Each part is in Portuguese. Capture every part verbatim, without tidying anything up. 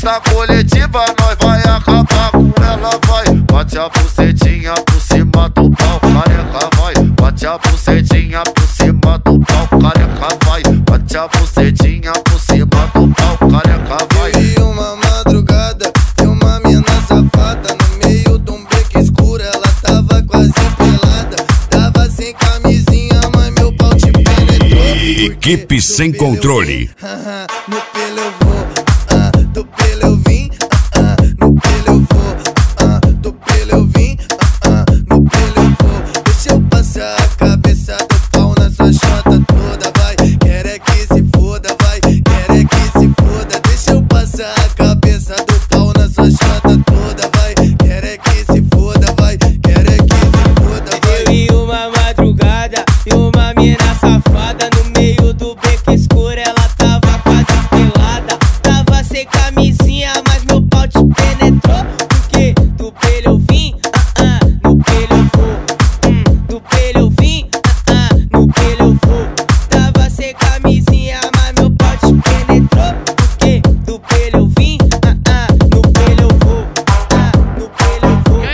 festa coletiva, nós vai acabar com ela, vai. Bate a bucetinha por cima do pau, careca, vai. Bate a bucetinha por cima do pau, careca, vai. Bate a bucetinha por cima do pau, careca, vai. Eu vi uma madrugada e uma mina safada no meio de um beco escuro, ela tava quase pelada. Tava sem camisinha, mas meu pau te penetrou. Equipe sem controle. No pelo eu vou, ah, ah, do pelo eu vim, ah, ah, no pelo eu vou, ah, ah, do pelo eu vim, ah, ah, no pelo eu vou. Deixa eu passar a cabeça do pau na sua chota toda, vai. Quer é que se foda, vai. Quer é que se foda. Deixa eu passar a cabeça do pau na sua chota toda, vai. Quer é que se foda, vai. Quer é que se foda, vai. Eu vi uma madrugada e uma mina safada no meio do beco escuro, ela tava quase pelada. Tava sem camisinha, mas meu pau te penetrou. Porque do pelo eu vim, ah ah, no pelo eu vou. Hum, do pelo eu vim, ah ah, no pelo eu vou. Tava sem camisinha, mas meu pau te penetrou. Porque do pelo eu vim, ah ah, no pelo eu vou. Ah, no pelo eu vou.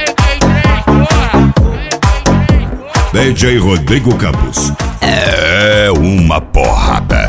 D J Rodrigo Campos. É uma porrada.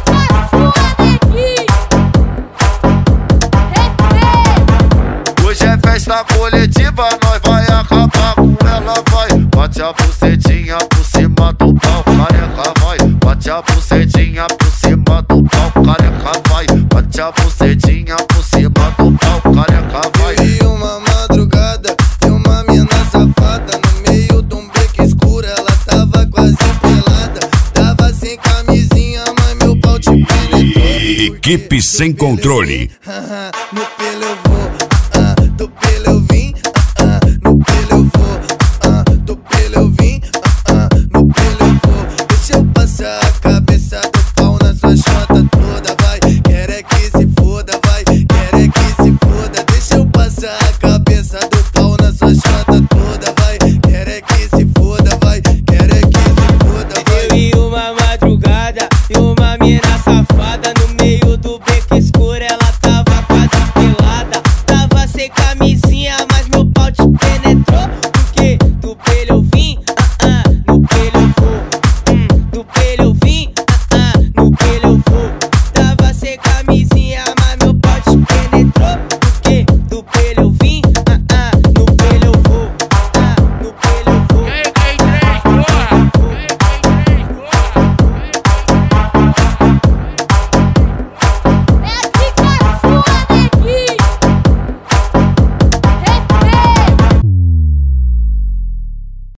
Hoje é festa coletiva, nós vai acabar com ela, vai. Bate a bucetinha por cima do pau, careca, vai. Bate a bucetinha por cima do pau, careca, vai. Bate a bucetinha por cima do pau, careca, vai. Eu vi uma madrugada e uma mina safada no meio de um beco escuro, ela tava quase pelada. Tava sem camisinha, mas meu pau te penetrou. Equipe sem controle. No pelo eu vou.